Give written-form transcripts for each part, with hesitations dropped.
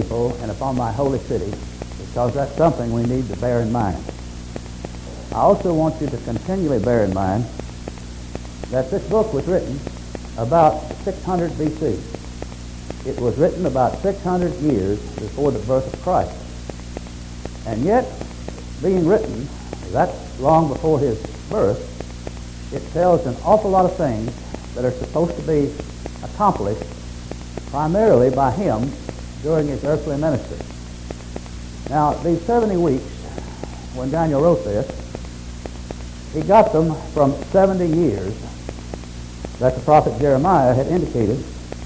people and upon my holy city, because that's something we need to bear in mind. I also want you to continually bear in mind that this book was written about 600 B.C. It was written about 600 years before the birth of Christ. And yet, being written that long before his birth, it tells an awful lot of things that are supposed to be accomplished primarily by him during his earthly ministry. Now, these 70 weeks, when Daniel wrote this, he got them from 70 years that the prophet Jeremiah had indicated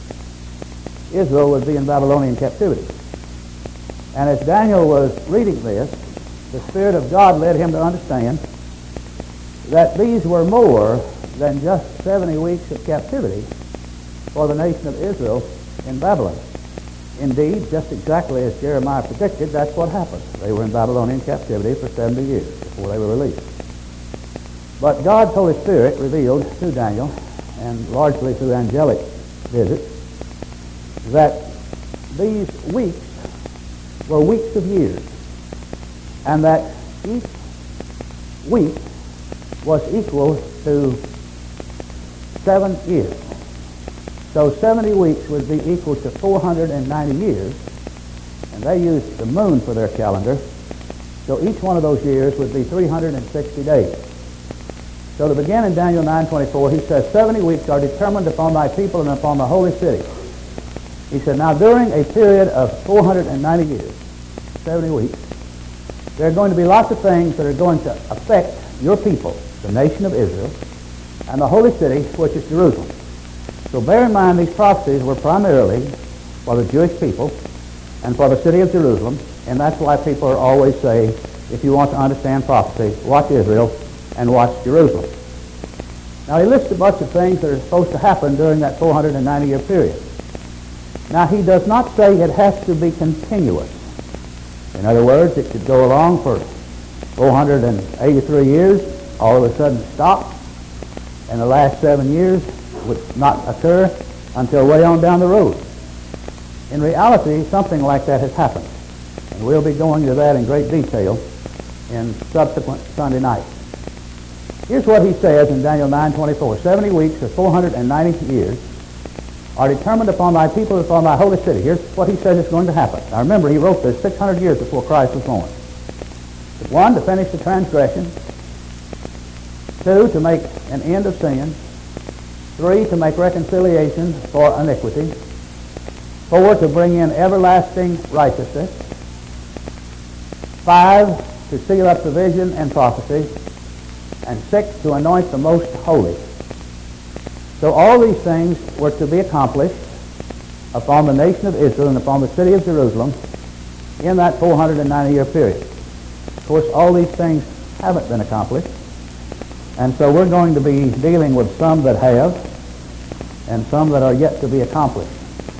Israel would be in Babylonian captivity. And as Daniel was reading this, the Spirit of God led him to understand that these were more than just 70 weeks of captivity for the nation of Israel in Babylon. Indeed, just exactly as Jeremiah predicted, that's what happened. They were in Babylonian captivity for 70 years before they were released. But God's Holy Spirit revealed to Daniel, and largely through angelic visits, that these weeks were weeks of years, and that each week was equal to 7 years. So 70 weeks would be equal to 490 years, and they used the moon for their calendar, so each one of those years would be 360 days. So to begin in Daniel 9:24, he says, 70 weeks are determined upon thy people and upon the holy city. He said, now during a period of 490 years, 70 weeks, there are going to be lots of things that are going to affect your people, the nation of Israel, and the holy city, which is Jerusalem. So bear in mind these prophecies were primarily for the Jewish people and for the city of Jerusalem, and that's why people are always saying, if you want to understand prophecy, watch Israel and watch Jerusalem. Now he lists a bunch of things that are supposed to happen during that 490-year period. Now he does not say it has to be continuous. In other words, it could go along for 483 years, all of a sudden stop, and the last 7 years would not occur until way on down the road. In reality, something like that has happened, and we'll be going to that in great detail in subsequent Sunday night. Here's what he says in Daniel 9:24. 70 weeks or 490 years are determined upon thy people and upon thy holy city. Here's what he says is going to happen. Now remember, he wrote this 600 years before Christ was born. 1, to finish the transgression. 2, to make an end of sin. 3, to make reconciliation for iniquity. 4, to bring in everlasting righteousness. 5, to seal up the vision and prophecy. And 6, to anoint the most holy. So all these things were to be accomplished upon the nation of Israel and upon the city of Jerusalem in that 490-year period. Of course, all these things haven't been accomplished, and so we're going to be dealing with some that have and some that are yet to be accomplished.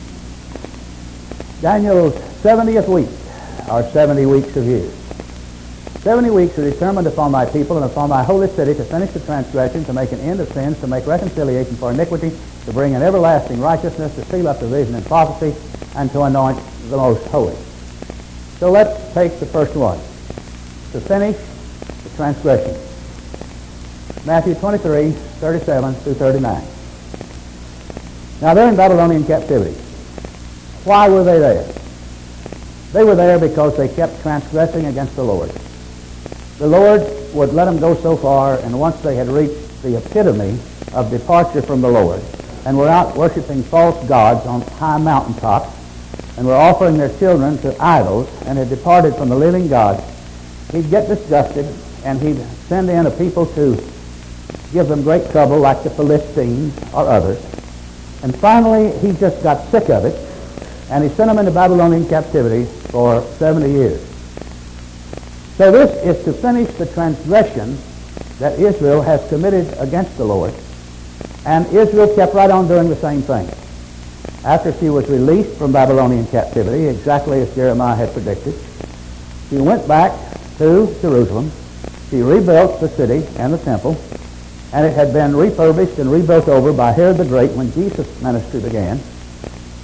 Daniel's 70th week are 70 weeks of years. 70 weeks are determined upon thy people and upon thy holy city to finish the transgression, to make an end of sins, to make reconciliation for iniquity, to bring in everlasting righteousness, to seal up the vision and prophecy, and to anoint the most holy. So let's take the first one, to finish the transgression. Matthew 23:37-39. Now they're in Babylonian captivity. Why were they there? They were there because they kept transgressing against the Lord. The Lord would let them go so far, and once they had reached the epitome of departure from the Lord and were out worshiping false gods on high mountaintops and were offering their children to idols and had departed from the living God, he'd get disgusted and he'd send in a people to give them great trouble like the Philistines or others. And finally, he just got sick of it, and he sent them into Babylonian captivity for 70 years. So this is to finish the transgression that Israel has committed against the Lord. And Israel kept right on doing the same thing. After she was released from Babylonian captivity, exactly as Jeremiah had predicted, she went back to Jerusalem. She rebuilt the city and the temple, and it had been refurbished and rebuilt over by Herod the Great when Jesus' ministry began.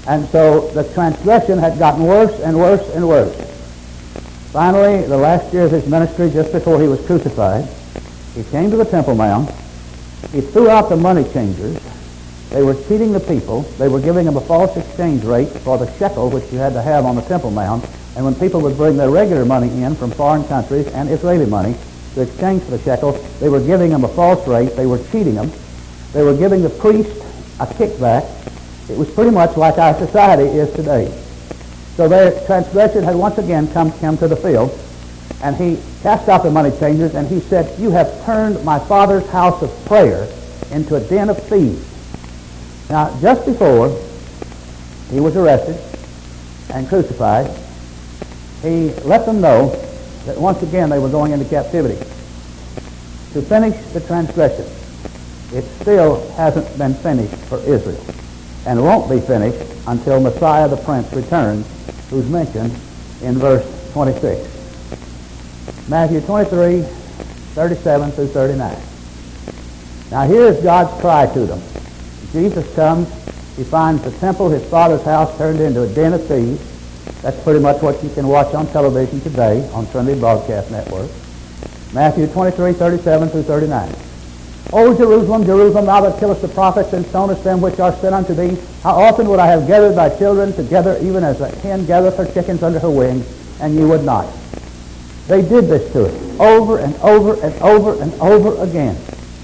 And so the transgression had gotten worse and worse and worse. Finally, the last year of his ministry, just before he was crucified, he came to the Temple Mount. He threw out the money changers. They were cheating the people. They were giving them a false exchange rate for the shekel, which you had to have on the Temple Mount. And when people would bring their regular money in from foreign countries and Israeli money to exchange for the shekel, they were giving them a false rate. They were cheating them. They were giving the priest a kickback. It was pretty much like our society is today. So their transgression had once again come to the field, and he cast out the money changers, and he said, "You have turned my father's house of prayer into a den of thieves." Now, just before he was arrested and crucified, he let them know that once again they were going into captivity to finish the transgression. It still hasn't been finished for Israel, and won't be finished until Messiah the Prince returns, who's mentioned in verse 26. Matthew 23, 37 through 39. Now here's God's cry to them. Jesus comes, he finds the temple, his father's house, turned into a den of thieves. That's pretty much what you can watch on television today on Trinity Broadcast Network. Matthew 23, 37 through 39. O Jerusalem, Jerusalem, thou that killest the prophets and stonest them which are sent unto thee, how often would I have gathered thy children together, even as a hen gathereth her chickens under her wings, and ye would not. They did this to us over and over and over and over again.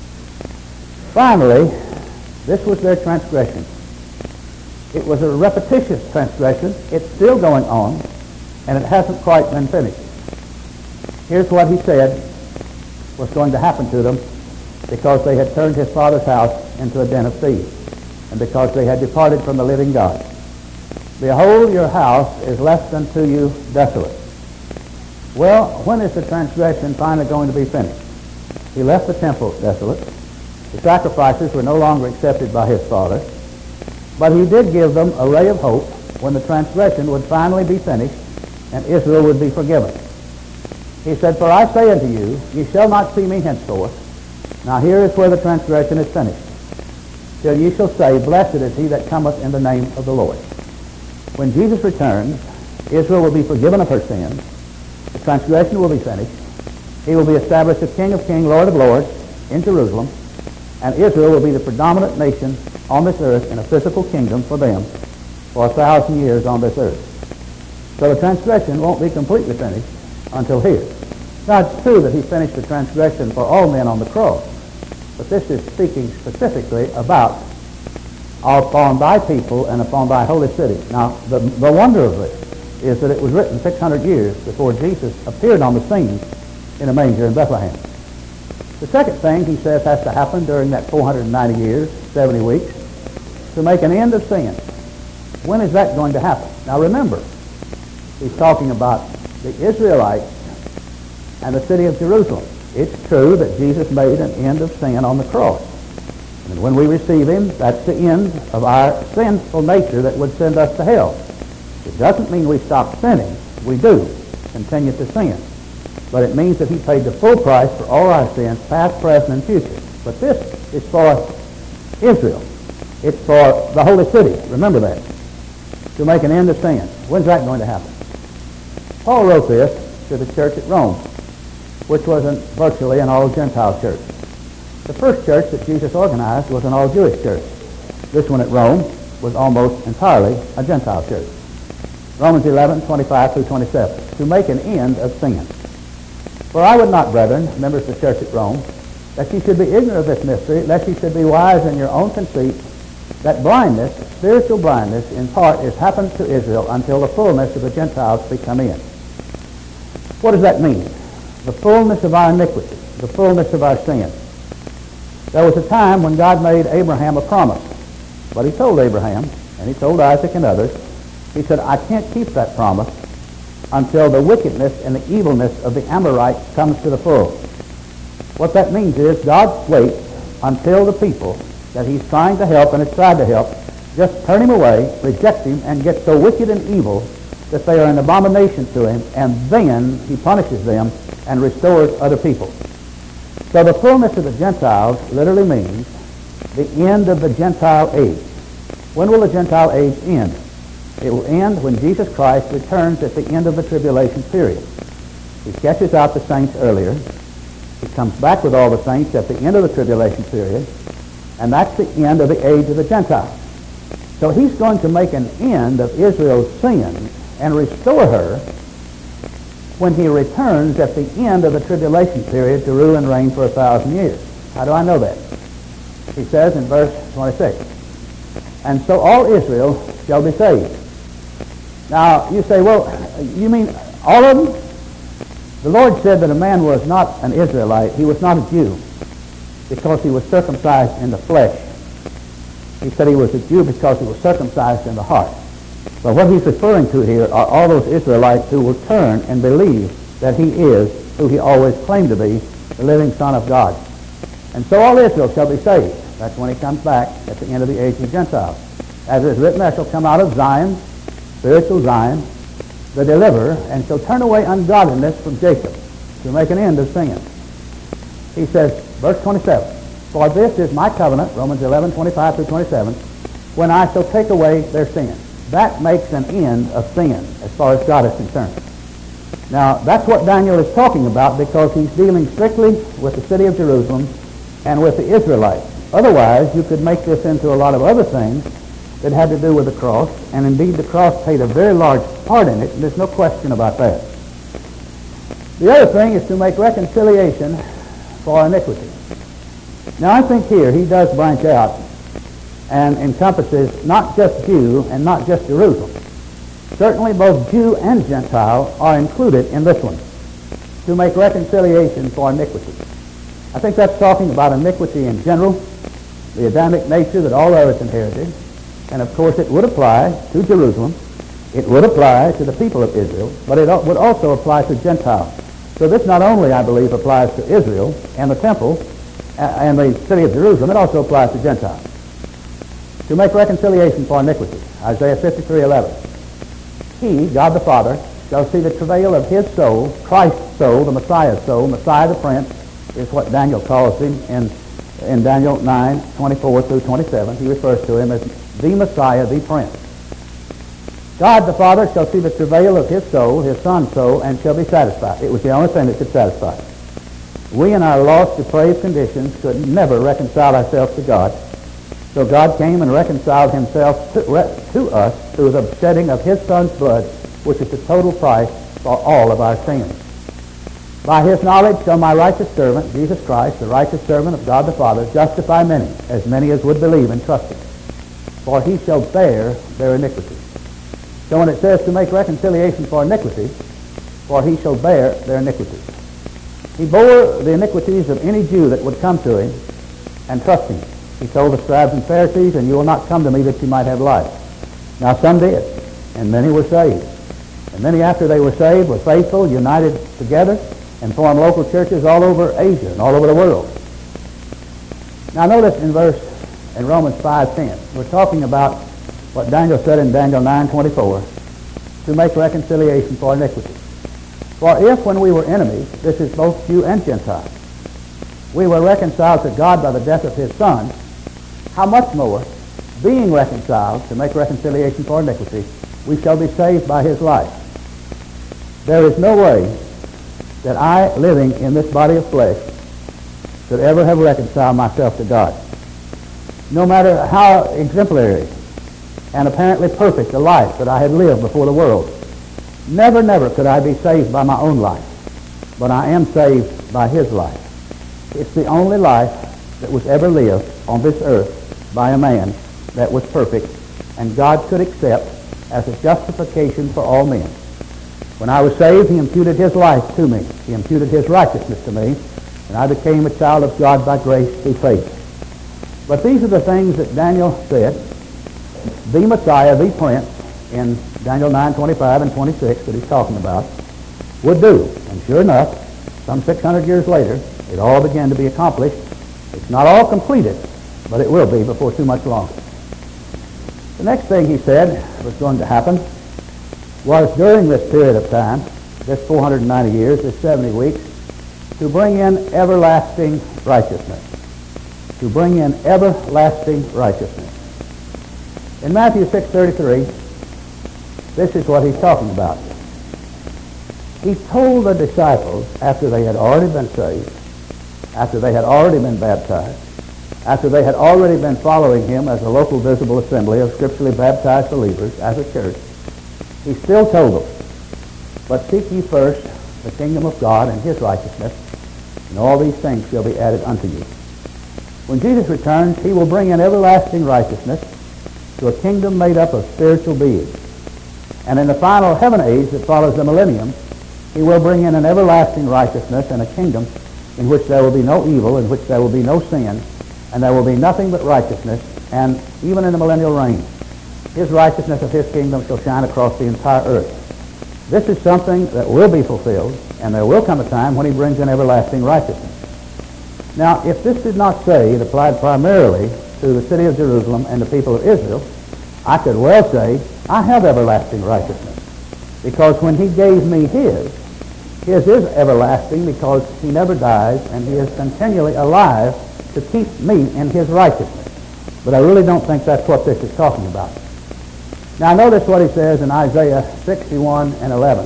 Finally, this was their transgression. It was a repetitious transgression. It's still going on, and it hasn't quite been finished. Here's what he said was going to happen to them because they had turned his father's house into a den of thieves, and because they had departed from the living God. Behold, your house is left unto you desolate. Well, when is the transgression finally going to be finished? He left the temple desolate. The sacrifices were no longer accepted by his father. But he did give them a ray of hope when the transgression would finally be finished and Israel would be forgiven. He said, "For I say unto you, ye shall not see me henceforth." Now here is where the transgression is finished. "Till ye shall say, Blessed is he that cometh in the name of the Lord." When Jesus returns, Israel will be forgiven of her sins. The transgression will be finished. He will be established as King of kings, Lord of lords in Jerusalem, and Israel will be the predominant nation on this earth in a physical kingdom for them for 1,000 years on this earth. So the transgression won't be completely finished until here. Now, it's true that he finished the transgression for all men on the cross, but this is speaking specifically about upon thy people and upon thy holy city. Now, the wonder of this is that it was written 600 years before Jesus appeared on the scene in a manger in Bethlehem. The second thing he says has to happen during that 490 years, 70 weeks, to make an end of sin. When is that going to happen? Now remember, he's talking about the Israelites and the city of Jerusalem. It's true that Jesus made an end of sin on the cross. And when we receive him, that's the end of our sinful nature that would send us to hell. It doesn't mean we stop sinning. We do continue to sin. But it means that he paid the full price for all our sins, past, present, and future. But this is for Israel. It's for the holy city. Remember that. To make an end of sin. When's that going to happen? Paul wrote this to the church at Rome, which was virtually an all-Gentile church. The first church that Jesus organized was an all-Jewish church. This one at Rome was almost entirely a Gentile church. Romans 11, 25 through 27. To make an end of sin. For I would not, brethren, members of the church at Rome, that ye should be ignorant of this mystery, lest ye should be wise in your own conceit, that blindness, spiritual blindness, in part is happened to Israel until the fullness of the Gentiles be come in. What does that mean? The fullness of our iniquity, the fullness of our sin. There was a time when God made Abraham a promise, but he told Abraham, and he told Isaac and others, he said, I can't keep that promise until the wickedness and the evilness of the Amorites comes to the full. What that means is God waits until the people that he's trying to help and has tried to help just turn him away, reject him, and get so wicked and evil that they are an abomination to him, and then he punishes them and restores other people. So the fullness of the Gentiles literally means the end of the Gentile age. When will the Gentile age end? It will end when Jesus Christ returns at the end of the tribulation period. He sketches out the saints earlier. He comes back with all the saints at the end of the tribulation period, and that's the end of the age of the Gentiles. So he's going to make an end of Israel's sin and restore her when he returns at the end of the tribulation period to rule and reign for 1,000 years. How do I know that? He says in verse 26, "And so all Israel shall be saved." Now, you say, well, you mean all of them? The Lord said that a man was not an Israelite. He was not a Jew because he was circumcised in the flesh. He said he was a Jew because he was circumcised in the heart. But what he's referring to here are all those Israelites who will turn and believe that he is who he always claimed to be, the living Son of God. And so all Israel shall be saved. That's when he comes back at the end of the age of the Gentiles. As it is written, there shall come out of Zion, spiritual Zion, the deliverer, and shall turn away ungodliness from Jacob, to make an end of sin. He says, verse 27, "For this is my covenant," Romans 11:25 through 27, "when I shall take away their sin." That makes an end of sin as far as God is concerned. Now, that's what Daniel is talking about because he's dealing strictly with the city of Jerusalem and with the Israelites. Otherwise, you could make this into a lot of other things that had to do with the cross, and indeed the cross played a very large part in it, and there's no question about that. The other thing is to make reconciliation for iniquity. Now, I think here he does branch out and encompasses not just Jew and not just Jerusalem. Certainly both Jew and Gentile are included in this one, to make reconciliation for iniquity. I think that's talking about iniquity in general, the Adamic nature that all of us inherited, and of course it would apply to Jerusalem, it would apply to the people of Israel, but it would also apply to Gentiles. So this not only, I believe, applies to Israel and the temple and the city of Jerusalem, it also applies to Gentiles. To make reconciliation for iniquity, Isaiah 53:11. "He," God the Father, "shall see the travail of his soul," Christ's soul, the Messiah's soul, Messiah the Prince is what Daniel calls him in Daniel 9:24 through 27. He refers to him as the Messiah, the Prince. "God the Father shall see the travail of his soul, his Son's soul, and shall be satisfied." It was the only thing that could satisfy. We in our lost, depraved conditions could never reconcile ourselves to God. So God came and reconciled himself to us through the shedding of his Son's blood, which is the total price for all of our sins. "By his knowledge shall my righteous servant, Jesus Christ, the righteous servant of God the Father, justify many as would believe and trust him. For he shall bear their iniquity." So when it says to make reconciliation for iniquity, for he shall bear their iniquity. He bore the iniquities of any Jew that would come to him and trust him. He told the scribes and Pharisees, "And you will not come to me that you might have life." Now some did, and many were saved. And many after they were saved were faithful, united together, and formed local churches all over Asia and all over the world. Now notice in Romans 5:10, we're talking about what Daniel said in Daniel 9:24, to make reconciliation for iniquity. "For if when we were enemies," this is both Jew and Gentile, "we were reconciled to God by the death of his Son, how much more, being reconciled," to make reconciliation for iniquity, "we shall be saved by his life." There is no way that I, living in this body of flesh, could ever have reconciled myself to God. No matter how exemplary and apparently perfect a life that I had lived before the world, never, never could I be saved by my own life. But I am saved by his life. It's the only life that was ever lived on this earth by a man that was perfect, and God could accept as a justification for all men. When I was saved, he imputed his life to me. He imputed his righteousness to me, and I became a child of God by grace through faith. But these are the things that Daniel said, the Messiah, the Prince, in Daniel 9:25 and 26 that he's talking about, would do. And sure enough, some 600 years later, it all began to be accomplished. It's not all completed, but it will be before too much longer. The next thing he said was going to happen was during this period of time, this 490 years, this 70 weeks, to bring in everlasting righteousness. To bring in everlasting righteousness. In Matthew 6:33, this is what he's talking about. He told the disciples, after they had already been saved, after they had already been baptized, after they had already been following him as a local visible assembly of scripturally baptized believers as a church, he still told them, but seek ye first the kingdom of God and his righteousness, and all these things shall be added unto you. When Jesus returns, he will bring in everlasting righteousness to a kingdom made up of spiritual beings. And in the final heaven age that follows the millennium, he will bring in an everlasting righteousness and a kingdom in which there will be no evil, in which there will be no sin, and there will be nothing but righteousness. And even in the millennial reign, his righteousness of his kingdom shall shine across the entire earth. This is something that will be fulfilled, and there will come a time when he brings in everlasting righteousness. Now, if this did not say it applied primarily to the city of Jerusalem and the people of Israel, I could well say, I have everlasting righteousness. Because when he gave me his is everlasting because he never dies, and he is continually alive to keep me in his righteousness. But I really don't think that's what this is talking about. Now notice what he says in Isaiah 61 and 11.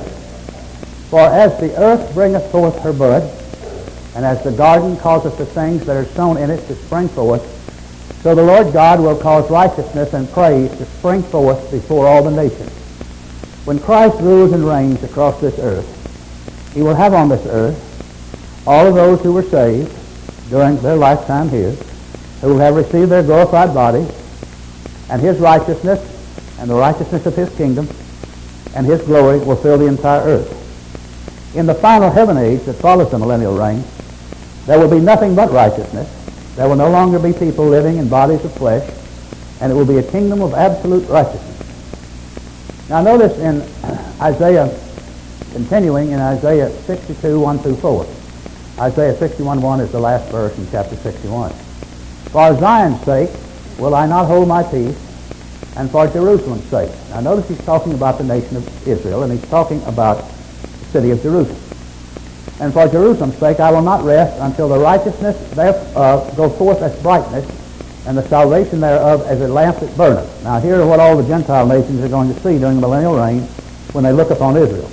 For as the earth bringeth forth her bud, and as the garden causeth the things that are sown in it to spring forth, so the Lord God will cause righteousness and praise to spring forth before all the nations. When Christ rules and reigns across this earth, he will have on this earth all of those who were saved during their lifetime here, who will have received their glorified bodies, and his righteousness and the righteousness of his kingdom and his glory will fill the entire earth. In the final heaven age that follows the millennial reign, there will be nothing but righteousness. There will no longer be people living in bodies of flesh, and it will be a kingdom of absolute righteousness. Now notice in Isaiah, continuing in Isaiah 62, 1 through 4. Isaiah 61:1 is the last verse in chapter 61. For Zion's sake will I not hold my peace, and for Jerusalem's sake. Now notice he's talking about the nation of Israel, and he's talking about the city of Jerusalem. And for Jerusalem's sake I will not rest until the righteousness thereof go forth as brightness, and the salvation thereof as a lamp that burneth. Now here are what all the Gentile nations are going to see during the millennial reign when they look upon Israel.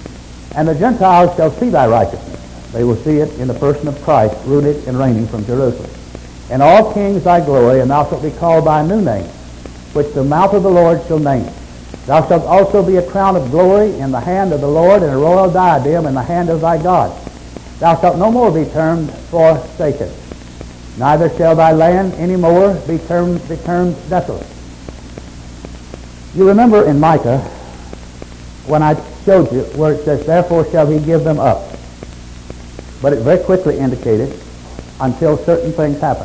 And the Gentiles shall see thy righteousness. They will see it in the person of Christ, rooted and reigning from Jerusalem. And all kings thy glory, and thou shalt be called by a new name, which the mouth of the Lord shall name. Thou shalt also be a crown of glory in the hand of the Lord, and a royal diadem in the hand of thy God. Thou shalt no more be termed forsaken, neither shall thy land any more be termed desolate. You remember in Micah when I showed you where it says, therefore shall he give them up. But it very quickly indicated, until certain things happen.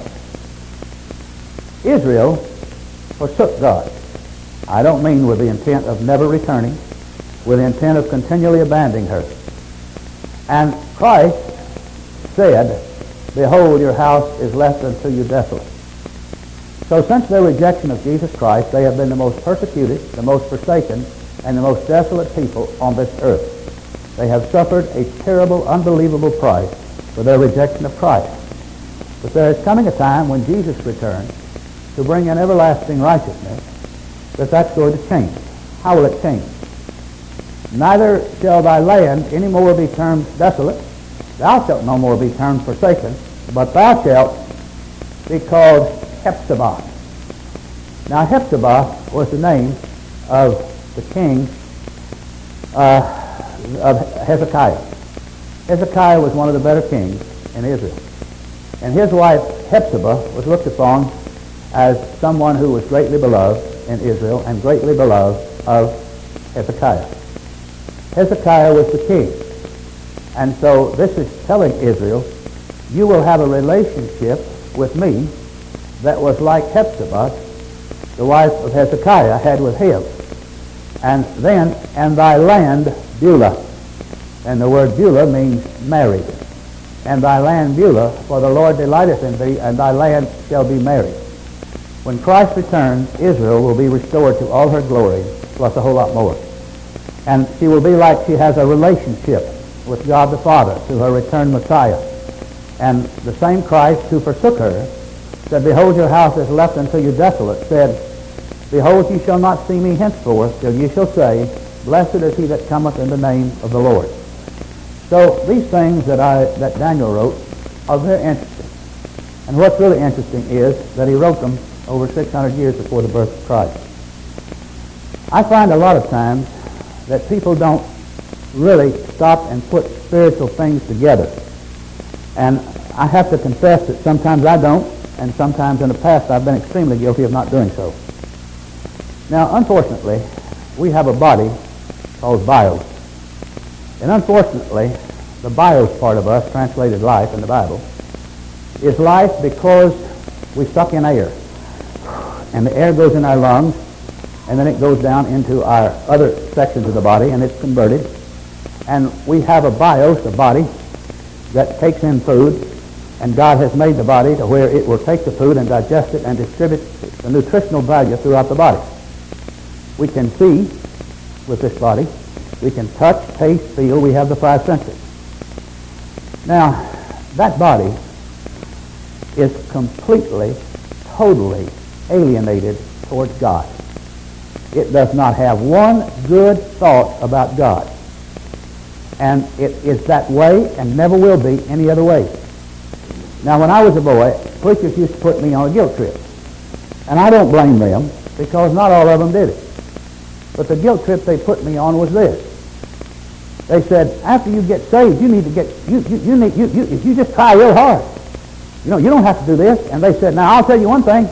Israel forsook God. I don't mean with the intent of never returning, with the intent of continually abandoning her. And Christ said, behold, your house is left unto you desolate. So since their rejection of Jesus Christ, they have been the most persecuted, the most forsaken, and the most desolate people on this earth. They have suffered a terrible, unbelievable price for their rejection of Christ. But there is coming a time when Jesus returns to bring in everlasting righteousness, that's going to change. How will it change? Neither shall thy land any more be termed desolate. Thou shalt no more be termed forsaken, but thou shalt be called Hephzibah. Now Hephzibah was the name of the king of Hezekiah. Hezekiah was one of the better kings in Israel. And his wife Hephzibah was looked upon as someone who was greatly beloved in Israel and greatly beloved of Hezekiah. Hezekiah was the king. And so this is telling Israel, you will have a relationship with me that was like Hephzibah, the wife of Hezekiah, had with him. And then, and thy land Beulah. And the word Beulah means married. And thy land Beulah, for the Lord delighteth in thee, and thy land shall be married. When Christ returns, Israel will be restored to all her glory, plus a whole lot more. And she will be like she has a relationship with God the Father through her returned Messiah. And the same Christ who forsook her said, behold, your house is left unto you desolate, said, behold, ye shall not see me henceforth till ye shall say, blessed is he that cometh in the name of the Lord. So these things that Daniel wrote are very interesting. And what's really interesting is that he wrote them over 600 years before the birth of Christ. I find a lot of times that people don't really stop and put spiritual things together. And I have to confess that sometimes I don't, and sometimes in the past I've been extremely guilty of not doing so. Now, unfortunately, we have a body called bios. And unfortunately, the bios part of us, translated life in the Bible, is life because we suck in air. And the air goes in our lungs, and then it goes down into our other sections of the body, and it's converted. And we have a bios, a body, that takes in food, and God has made the body to where it will take the food and digest it and distribute the nutritional value throughout the body. We can see with this body. We can touch, taste, feel. We have the five senses. Now, that body is completely, totally alienated towards God. It does not have one good thought about God. And it is that way and never will be any other way. Now, when I was a boy, preachers used to put me on a guilt trip. And I don't blame them, because not all of them did it. But the guilt trip they put me on was this. They said, after you get saved, you need to get, you just try real hard. You know, you don't have to do this. And they said, now, I'll tell you one thing.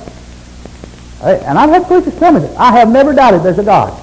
And I've had preachers tell me this. I have never doubted there's a God.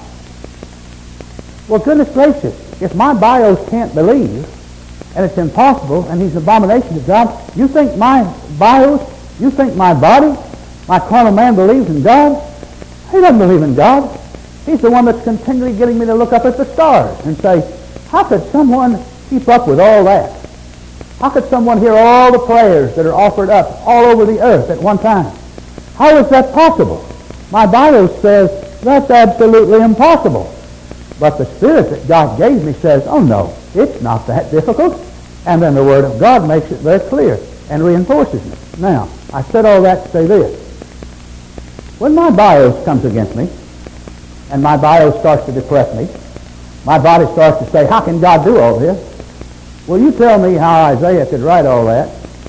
Well, goodness gracious, if my bios can't believe, and it's impossible, and he's an abomination to God, you think my bios, you think my body, my carnal man believes in God? He doesn't believe in God. He's the one that's continually getting me to look up at the stars and say, how could someone keep up with all that? How could someone hear all the prayers that are offered up all over the earth at one time? How is that possible? My bios says that's absolutely impossible. But the Spirit that God gave me says, oh no, it's not that difficult. And then the Word of God makes it very clear and reinforces it. Now, I said all that to say this. When my bios comes against me, and my bios starts to depress me, my body starts to say, how can God do all this? Well, you tell me how Isaiah could write all that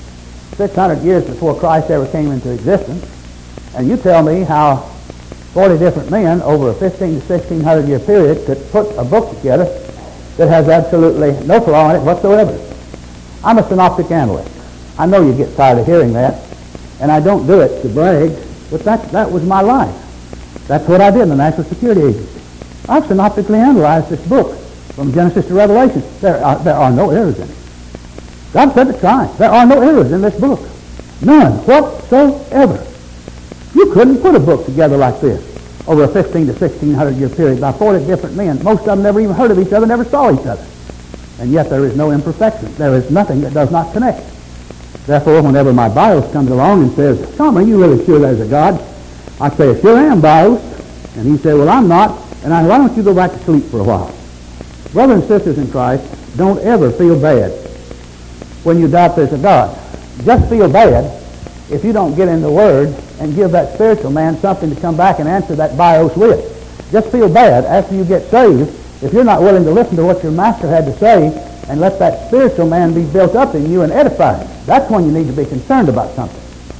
600 years before Christ ever came into existence, and you tell me how 40 different men over a 15 to 1600 year period could put a book together that has absolutely no flaw in it whatsoever. I'm a synoptic analyst. I know you get tired of hearing that, and I don't do it to brag, but that was my life. That's what I did in the National Security Agency. I've synoptically analyzed this book from Genesis to Revelation. There are no errors in it. God said to try. There are no errors in this book. None whatsoever. You couldn't put a book together like this over a 15 to 1600 year period by 40 different men. Most of them never even heard of each other, never saw each other. And yet there is no imperfection. There is nothing that does not connect. Therefore, whenever my bios comes along and says, Tom, are you really sure there's a God? I say, I sure am, bios. And he said, well, I'm not. And why don't you go back to sleep for a while? Brothers and sisters in Christ, don't ever feel bad when you doubt there's a God. Just feel bad if you don't get in the Word and give that spiritual man something to come back and answer that bios with. Just feel bad after you get saved if you're not willing to listen to what your master had to say and let that spiritual man be built up in you and edified. That's when you need to be concerned about something.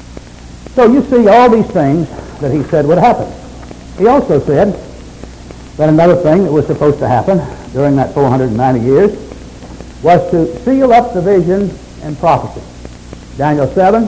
So you see all these things that he said would happen. He also said that another thing that was supposed to happen during that 490 years was to seal up the visions and prophecy. Daniel 7,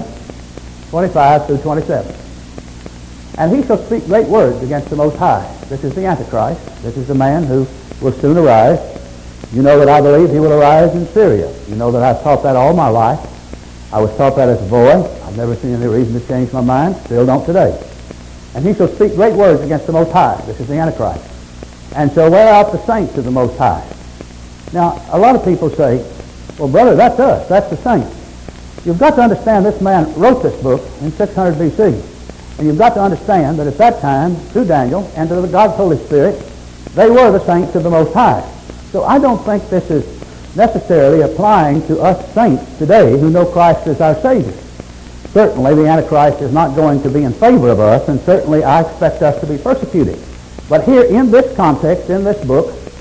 25 through 27. And he shall speak great words against the Most High. This is the Antichrist. This is the man who will soon arise. You know that I believe he will arise in Syria. You know that I've taught that all my life. I was taught that as a boy. I've never seen any reason to change my mind. Still don't today. And he shall speak great words against the Most High. This is the Antichrist. And shall wear out the saints of the Most High. Now, a lot of people say, well, brother, that's us. That's the saints. You've got to understand this man wrote this book in 600 B.C. And you've got to understand that at that time, through Daniel and to God's Holy Spirit, they were the saints of the Most High. So I don't think this is necessarily applying to us saints today who know Christ as our Savior. Certainly the Antichrist is not going to be in favor of us, and certainly I expect us to be persecuted. But here in this context, in this book,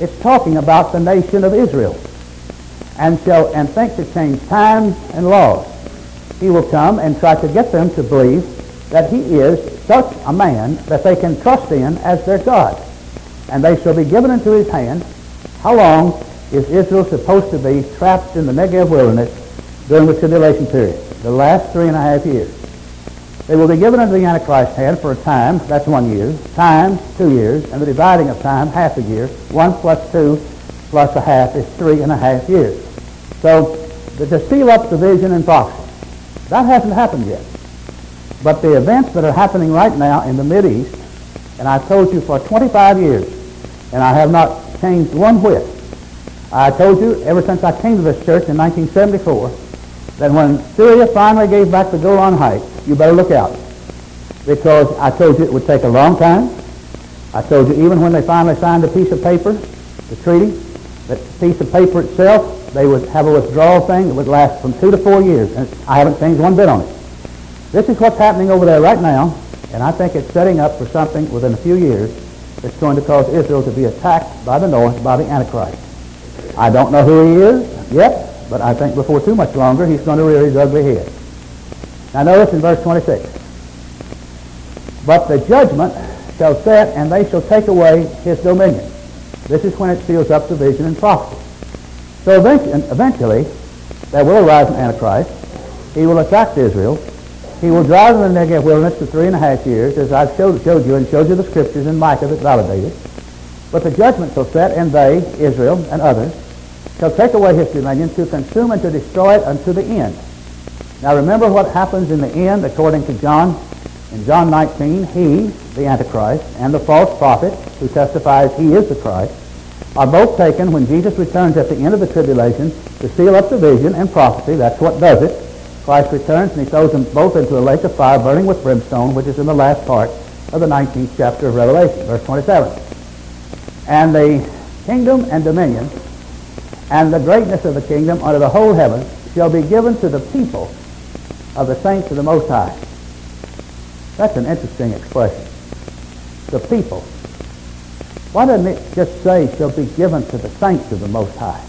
It's talking about the nation of Israel. And think to change times and laws. He will come and try to get them to believe that he is such a man that they can trust in as their God. And they shall be given into his hand. How long is Israel supposed to be trapped in the Negev wilderness during the tribulation period? The last 3.5 years. They will be given into the Antichrist's hand for a time, that's 1 year, times 2 years, and the dividing of time, half a year. 1 plus 2 plus a half is 3.5 years. So, to seal up the vision and prophecy, that hasn't happened yet. But the events that are happening right now in the Mideast, and I've told you for 25 years, and I have not changed one whit. I told you ever since I came to this church in 1974 that when Syria finally gave back the Golan Heights, you better look out. Because I told you it would take a long time. I told you even when they finally signed a piece of paper, the treaty, that piece of paper itself, they would have a withdrawal thing that would last from 2 to 4 years. And I haven't changed one bit on it. This is what's happening over there right now, and I think it's setting up for something within a few years that's going to cause Israel to be attacked by the north, by the Antichrist. I don't know who he is yet, but I think before too much longer he's going to rear his ugly head. Now notice in verse 26. But the judgment shall set, and they shall take away his dominion. This is when it seals up the vision and prophecy. So eventually there will arise an Antichrist. He will attack Israel. He will drive them in the Negev wilderness for 3.5 years, as I've showed you and showed you the scriptures in Micah that validate it. But the judgment shall set, and they, Israel and others, shall take away his dominion to consume and to destroy it unto the end. Now remember what happens in the end according to John. In John 19, he, the Antichrist, and the false prophet who testifies he is the Christ, are both taken when Jesus returns at the end of the tribulation to seal up the vision and prophecy. That's what does it. Christ returns and he throws them both into a lake of fire burning with brimstone, which is in the last part of the 19th chapter of Revelation, verse 27. And the kingdom and dominion and the greatness of the kingdom under the whole heaven shall be given to the people of the saints of the Most High. That's an interesting expression. The people. Why doesn't it just say shall be given to the saints of the Most High?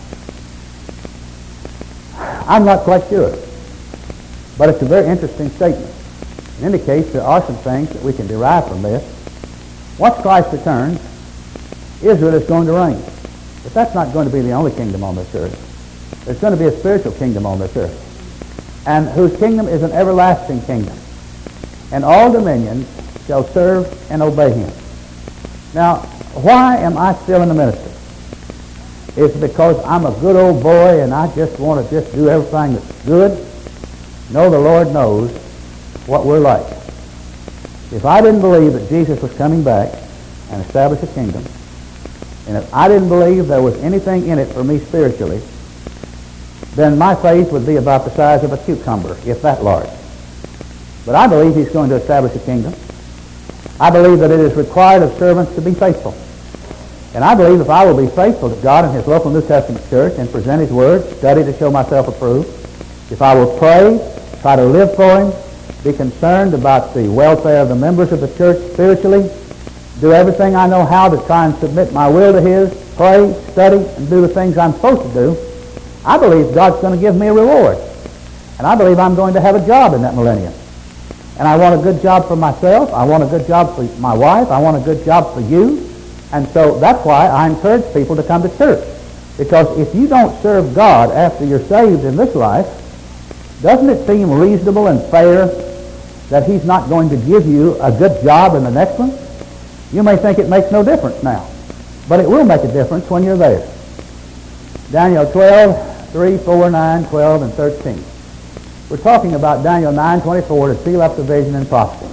I'm not quite sure. But it's a very interesting statement. It indicates there are some things that we can derive from this. Once Christ returns, Israel is going to reign. But that's not going to be the only kingdom on this earth. There's going to be a spiritual kingdom on this earth, and whose kingdom is an everlasting kingdom. And all dominions shall serve and obey him. Now, why am I still in the ministry? Is it because I'm a good old boy and I just want to just do everything that's good? No, the Lord knows what we're like. If I didn't believe that Jesus was coming back and establish a kingdom, and if I didn't believe there was anything in it for me spiritually, then my faith would be about the size of a cucumber, if that large. But I believe he's going to establish a kingdom. I believe that it is required of servants to be faithful. And I believe if I will be faithful to God and his local New Testament church and present his word, study to show myself approved, if I will pray, try to live for him, be concerned about the welfare of the members of the church spiritually, do everything I know how to try and submit my will to his, pray, study, and do the things I'm supposed to do, I believe God's going to give me a reward. And I believe I'm going to have a job in that millennium. And I want a good job for myself. I want a good job for my wife. I want a good job for you. And so that's why I encourage people to come to church. Because if you don't serve God after you're saved in this life, doesn't it seem reasonable and fair that he's not going to give you a good job in the next one? You may think it makes no difference now, but it will make a difference when you're there. Daniel 12, 3, 4, 9, 12, and 13. We're talking about Daniel 9:24 to seal up the vision and prophecy.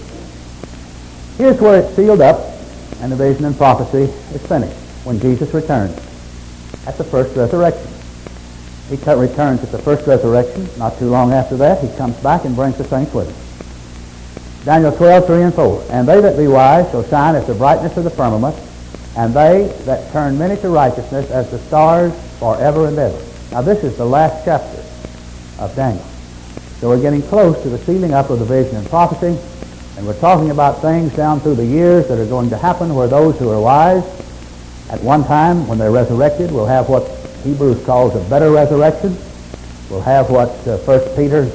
Here's where it's sealed up and the vision and prophecy is finished, when Jesus returns at the first resurrection. He returns at the first resurrection. Not too long after that, he comes back and brings the saints with him. Daniel 12, 3 and 4. And they that be wise shall shine as the brightness of the firmament, and they that turn many to righteousness as the stars forever and ever. Now this is the last chapter of Daniel. So we're getting close to the sealing up of the vision and prophecy, and we're talking about things down through the years that are going to happen where those who are wise At one time, when they're resurrected, we'll have what Hebrews calls a better resurrection. We'll have what 2 Peter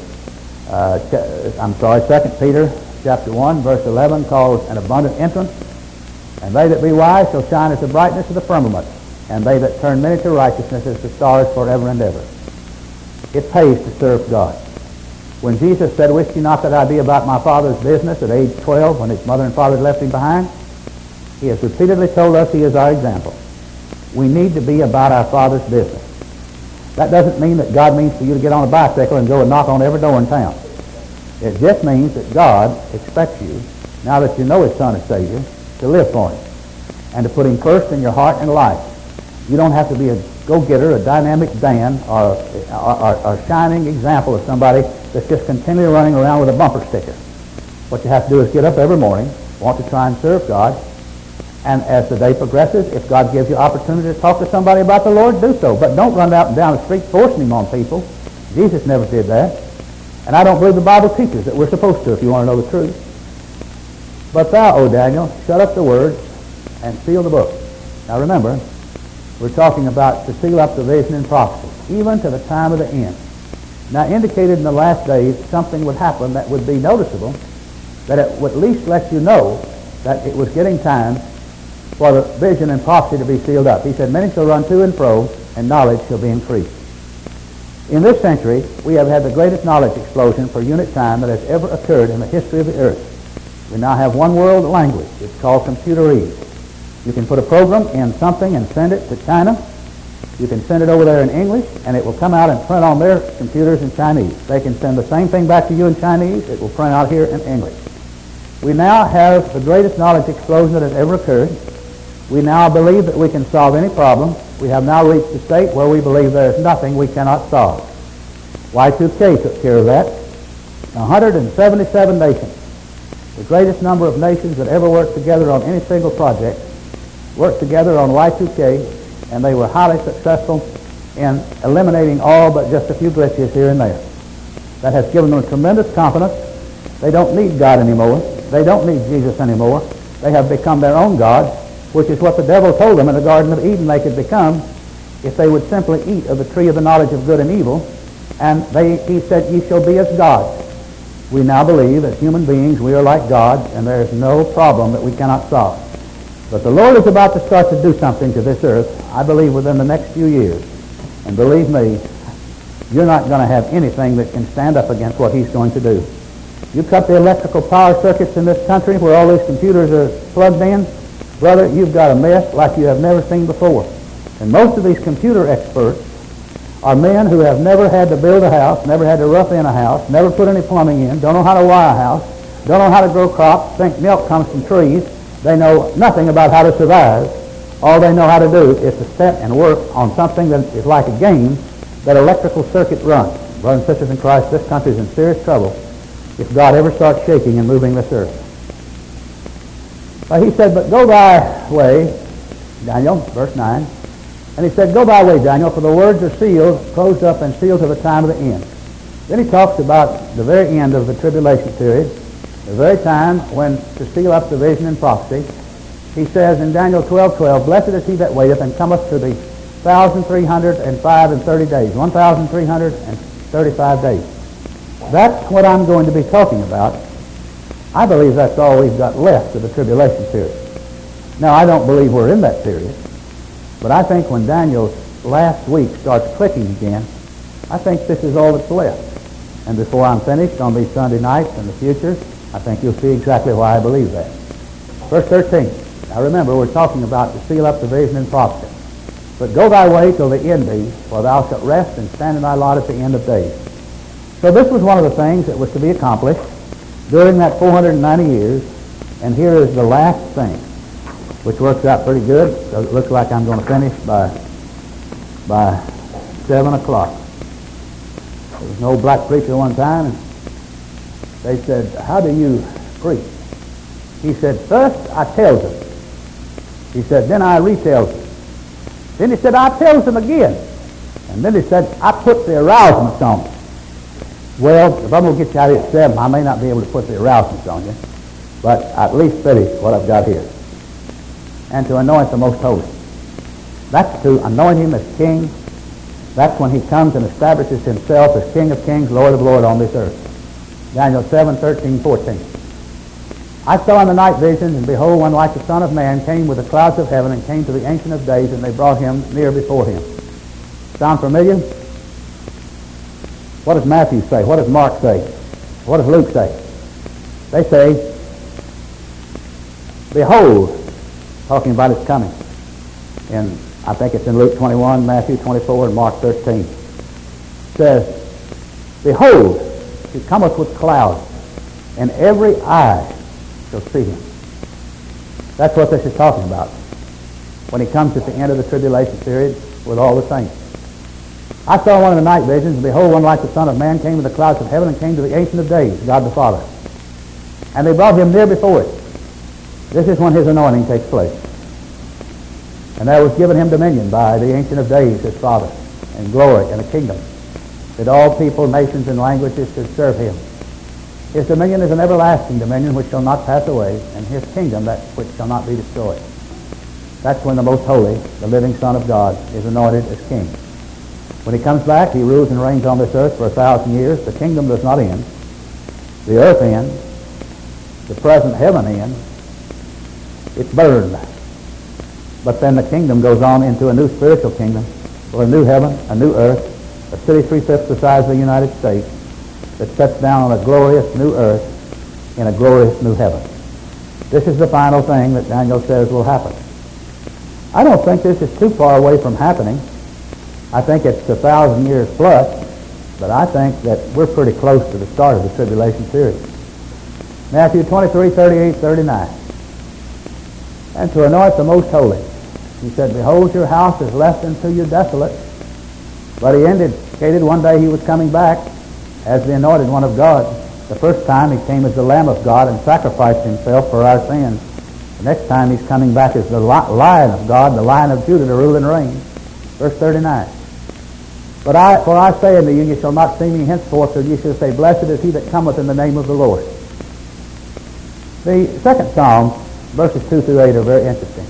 chapter 1, verse 11 calls an abundant entrance. And they that be wise shall shine as the brightness of the firmament, and they that turn many to righteousness as the stars forever and ever. It pays to serve God. When Jesus said, "Wist ye not that I be about my Father's business," at age 12, when his mother and father left him behind, he has repeatedly told us he is our example. We need to be about our Father's business. That doesn't mean that God means for you to get on a bicycle and go and knock on every door in town. It just means that God expects you, now that you know his Son is Savior, to live for him and to put him first in your heart and life. You don't have to be a go-getter, a dynamic Dan, or a shining example of somebody that's just continually running around with a bumper sticker. What you have to do is get up every morning, want to try and serve God, and as the day progresses, if God gives you opportunity to talk to somebody about the Lord, do so. But don't run out and down the street forcing him on people. Jesus never did that. And I don't believe the Bible teaches that we're supposed to, if you want to know the truth. But thou, O Daniel, shut up the words and seal the book. Now remember, we're talking about to seal up the vision and prophecy, even to the time of the end. Now indicated in the last days, something would happen that would be noticeable, that it would at least let you know that it was getting time for the vision and prophecy to be sealed up. He said, "Many shall run to and fro, and knowledge shall be increased." In this century, we have had the greatest knowledge explosion for unit time that has ever occurred in the history of the earth. We now have one world language. It's called computerese. You can put a program in something and send it to China. You can send it over there in English, and it will come out and print on their computers in Chinese. They can send the same thing back to you in Chinese. It will print out here in English. We now have the greatest knowledge explosion that has ever occurred. We now believe that we can solve any problem. We have now reached a state where we believe there is nothing we cannot solve. Y2K took care of that. 177 nations, the greatest number of nations that ever worked together on any single project, worked together on Y2K, and they were highly successful in eliminating all but just a few glitches here and there. That has given them tremendous confidence. They don't need God anymore. They don't need Jesus anymore. They have become their own God, which is what the devil told them in the Garden of Eden they could become if they would simply eat of the tree of the knowledge of good and evil. And he said, "Ye shall be as gods." We now believe as human beings we are like gods, and there is no problem that we cannot solve. But the Lord is about to start to do something to this earth, I believe, within the next few years. And believe me, you're not going to have anything that can stand up against what he's going to do. You cut the electrical power circuits in this country where all these computers are plugged in, brother, you've got a mess like you have never seen before. And most of these computer experts are men who have never had to build a house, never had to rough in a house, never put any plumbing in, don't know how to wire a house, don't know how to grow crops, think milk comes from trees. They know nothing about how to survive. All they know how to do is to step and work on something that is like a game that electrical circuit runs. Brothers and sisters in Christ, this country is in serious trouble if God ever starts shaking and moving this earth. He said, "But go thy way," Daniel, verse 9. And he said, "Go thy way, Daniel, for the words are sealed, closed up and sealed to the time of the end." Then he talks about the very end of the tribulation period, the very time when to seal up the vision and prophecy. He says in Daniel 12:12, "Blessed is he that waiteth and cometh to the 1,305 and 30 days, 1,335 days." That's what I'm going to be talking about. I believe that's all we've got left of the tribulation period. Now, I don't believe we're in that period, but I think when Daniel's last week starts clicking again, I think this is all that's left. And before I'm finished on these Sunday nights in the future, I think you'll see exactly why I believe that. Verse 13. Now remember, we're talking about to seal up the vision and prophecy. "But go thy way till the end be, for thou shalt rest and stand in thy lot at the end of days." So this was one of the things that was to be accomplished during that 490 years, and here is the last thing, which works out pretty good, because it looks like I'm going to finish by 7 o'clock. There was an old black preacher one time, and they said, "How do you preach?" He said, "First I tells them." He said, "Then I retells them." Then he said, "I tells them again." And then he said, "I put the arousements on them." Well, if I'm going to get you out here at 7, I may not be able to put the arousements on you, but at least finish what I've got here. And to anoint the most holy. That's to anoint him as king. That's when he comes and establishes himself as King of kings, Lord of lords on this earth. Daniel 7, 13, 14. I saw in the night visions, and behold, one like the Son of Man came with the clouds of heaven and came to the Ancient of Days, and they brought him near before him. Sound familiar? What does Matthew say? What does Mark say? What does Luke say? They say, behold, talking about his coming. And I think it's in Luke 21, Matthew 24, and Mark 13. It says, behold, he cometh with clouds, and every eye shall see him. That's what this is talking about. When he comes at the end of the tribulation period with all the saints. I saw one of the night visions, and behold, one like the Son of Man came with the clouds of heaven and came to the Ancient of Days, God the Father. And they brought him near before it. This is when his anointing takes place. And there was given him dominion by the Ancient of Days, his Father, and glory and a kingdom, that all people, nations, and languages should serve him. His dominion is an everlasting dominion which shall not pass away, and his kingdom that which shall not be destroyed. That's when the most holy, the living Son of God, is anointed as king. When he comes back, he rules and reigns on this earth for 1,000 years. The kingdom does not end. The earth ends. The present heaven ends. It's burned. But then the kingdom goes on into a new spiritual kingdom, or a new heaven, a new earth, a city 3/5 the size of the United States, that sets down on a glorious new earth in a glorious new heaven. This is the final thing that Daniel says will happen. I don't think this is too far away from happening. I think it's 1,000 years plus, but I think that we're pretty close to the start of the tribulation period. Matthew 23, 38, 39. And to anoint the most holy, he said, behold, your house is left unto you desolate. But he indicated one day he was coming back as the anointed one of God. The first time he came as the Lamb of God and sacrificed himself for our sins. The next time he's coming back as the Lion of God, the Lion of Judah, to rule and reign. Verse 39. For I say unto you, you shall not see me henceforth, till you shall say, blessed is he that cometh in the name of the Lord. The second Psalm, verses 2 through 8, are very interesting.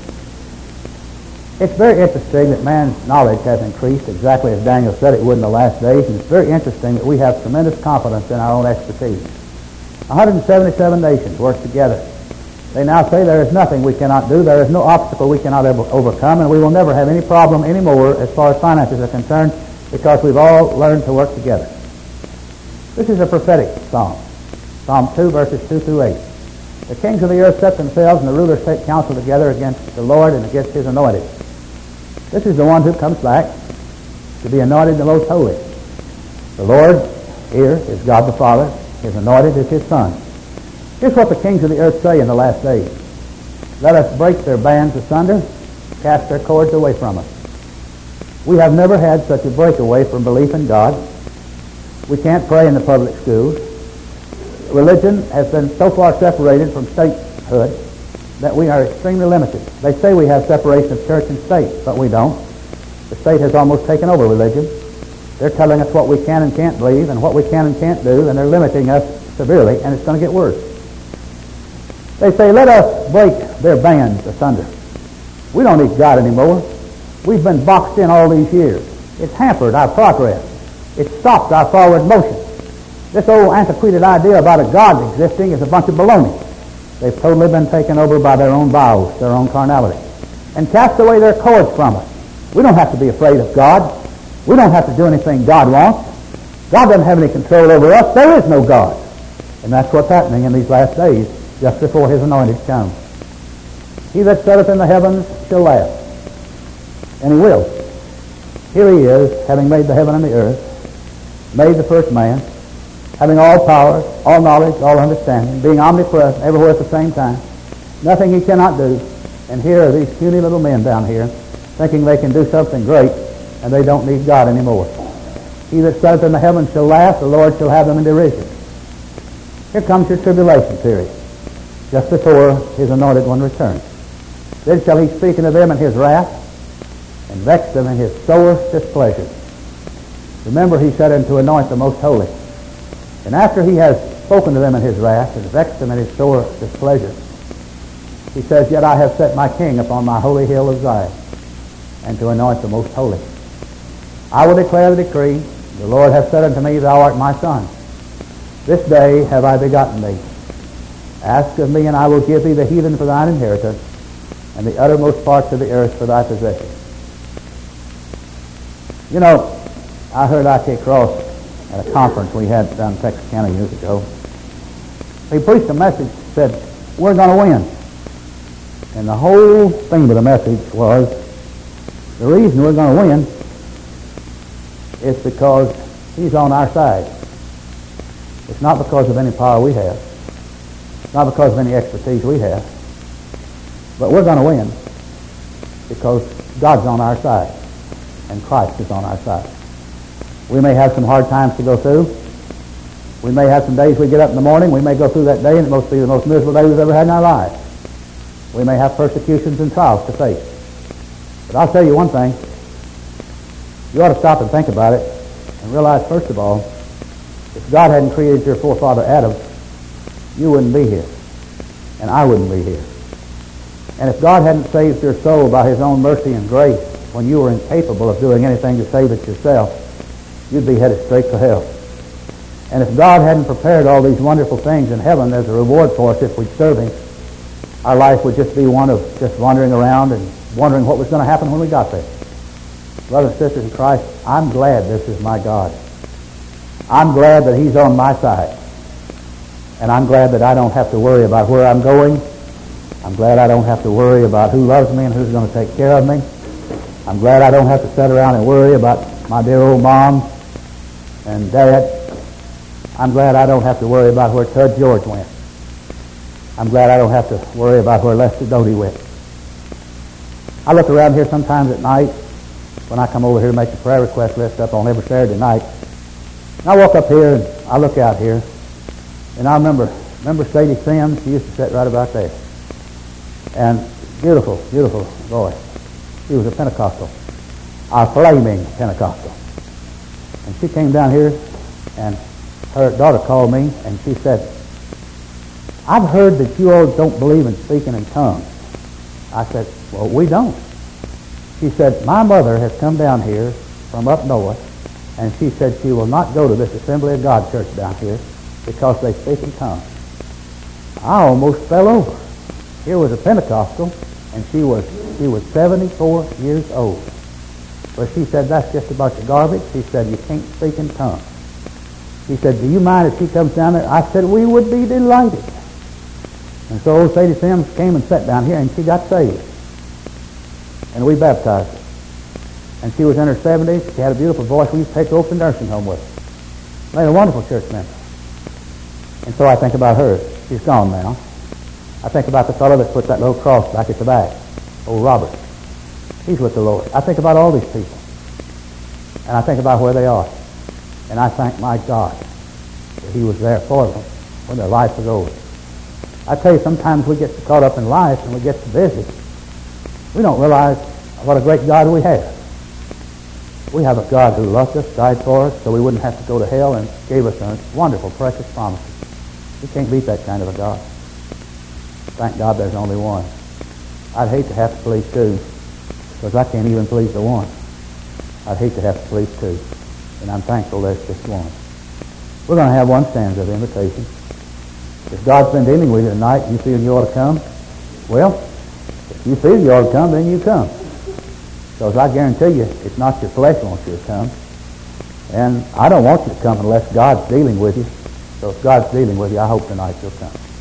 It's very interesting that man's knowledge has increased exactly as Daniel said it would in the last days, and it's very interesting that we have tremendous confidence in our own expertise. 177 nations work together. They now say there is nothing we cannot do, there is no obstacle we cannot overcome, and we will never have any problem anymore as far as finances are concerned, because we've all learned to work together. This is a prophetic psalm. Psalm 2, verses 2 through 8. The kings of the earth set themselves, and the rulers take counsel together against the Lord and against his anointed. This is the one who comes back to be anointed the most holy. The Lord here is God the Father. His anointed is his Son. Here's what the kings of the earth say in the last days. Let us break their bands asunder, cast their cords away from us. We have never had such a breakaway from belief in God. We can't pray in the public schools. Religion has been so far separated from statehood that we are extremely limited. They say we have separation of church and state, but we don't. The state has almost taken over religion. They're telling us what we can and can't believe and what we can and can't do, and they're limiting us severely, and it's going to get worse. They say, let us break their bands asunder. We don't need God anymore. We've been boxed in all these years. It's hampered our progress. It's stopped our forward motion. This old antiquated idea about a God existing is a bunch of baloney. They've totally been taken over by their own vows, their own carnality, and cast away their cords from us. We don't have to be afraid of God. We don't have to do anything God wants. God doesn't have any control over us. There is no God. And that's what's happening in these last days, just before his anointed comes. He that sitteth in the heavens shall laugh. And he will. Here he is, having made the heaven and the earth, made the first man, having all power, all knowledge, all understanding, being omnipresent everywhere at the same time. Nothing he cannot do. And here are these puny little men down here thinking they can do something great, and they don't need God anymore. He that sitteth in the heavens shall laugh, the Lord shall have them in derision. Here comes your tribulation period, just before his anointed one returns. Then shall he speak unto them in his wrath, and vex them in his sorest displeasure. Remember, he said, to anoint the most holy. And after he has spoken to them in his wrath, and vexed them in his sore displeasure, he says, yet I have set my king upon my holy hill of Zion. and to anoint the most holy. I will declare the decree, the Lord hath said unto me, Thou art my son. This day have I begotten thee. Ask of me, and I will give thee the heathen for thine inheritance, and the uttermost parts of the earth for thy possession. You know, I heard I.K. Cross at a conference we had down in Texas County years ago. He preached a message that said, we're going to win. And the whole theme of the message was, the reason we're going to win is because he's on our side. It's not because of any power we have. It's not because of any expertise we have. But we're going to win because God's on our side and Christ is on our side. We may have some hard times to go through. We may have some days we get up in the morning. We may go through that day and it must be the most miserable day we've ever had in our lives. We may have persecutions and trials to face. But I'll tell you one thing. You ought to stop and think about it and realize, first of all, if God hadn't created your forefather Adam, you wouldn't be here. And I wouldn't be here. And if God hadn't saved your soul by his own mercy and grace when you were incapable of doing anything to save it yourself, you'd be headed straight for hell. And if God hadn't prepared all these wonderful things in heaven as a reward for us if we'd serve him, our life would just be one of just wandering around and wondering what was going to happen when we got there. Brothers and sisters in Christ, I'm glad this is my God. I'm glad that he's on my side. And I'm glad that I don't have to worry about where I'm going. I'm glad I don't have to worry about who loves me and who's going to take care of me. I'm glad I don't have to sit around and worry about my dear old mom and dad. I'm glad I don't have to worry about where Tud George went. I'm glad I don't have to worry about where Lester Doty went. I look around here sometimes at night when I come over here to make the prayer request list up on every Saturday night. And I walk up here and I look out here and I remember Sadie Sims. She used to sit right about there. And beautiful, beautiful voice. She was a Pentecostal, a flaming Pentecostal. And she came down here and her daughter called me and she said, I've heard that you all don't believe in speaking in tongues. I said, well, we don't. She said, my mother has come down here from up north and she said she will not go to this Assembly of God church down here because they speak in tongues. I almost fell over. Here was a Pentecostal and she was 74 years old. But she said, that's just a bunch of garbage. She said, you can't speak in tongues. She said, do you mind if she comes down there? I said, we would be delighted. And so old Sadie Sims came and sat down here and she got saved. And we baptized her. And she was in her 70s. She had a beautiful voice. We used to take her over to the nursing home with us. Made a wonderful church member. And so I think about her. She's gone now. I think about the fellow that put that little cross back at the back, old Robert. He's with the Lord. I think about all these people. And I think about where they are. And I thank my God that he was there for them when their life was over. I tell you, sometimes we get caught up in life and we get too busy. We don't realize what a great God we have. We have a God who loved us, died for us, so we wouldn't have to go to hell and gave us a wonderful, precious promises. You can't beat that kind of a God. Thank God there's only one. I'd hate to have to please two, because I can't even please the one. I'd hate to have to please two, and I'm thankful there's just one. We're going to have one stanza of invitation. If God's been dealing with you tonight and you feel you ought to come, well, if you feel you ought to come, then you come. Because I guarantee you, it's not your flesh wants you to come. And I don't want you to come unless God's dealing with you. So if God's dealing with you, I hope tonight you'll come.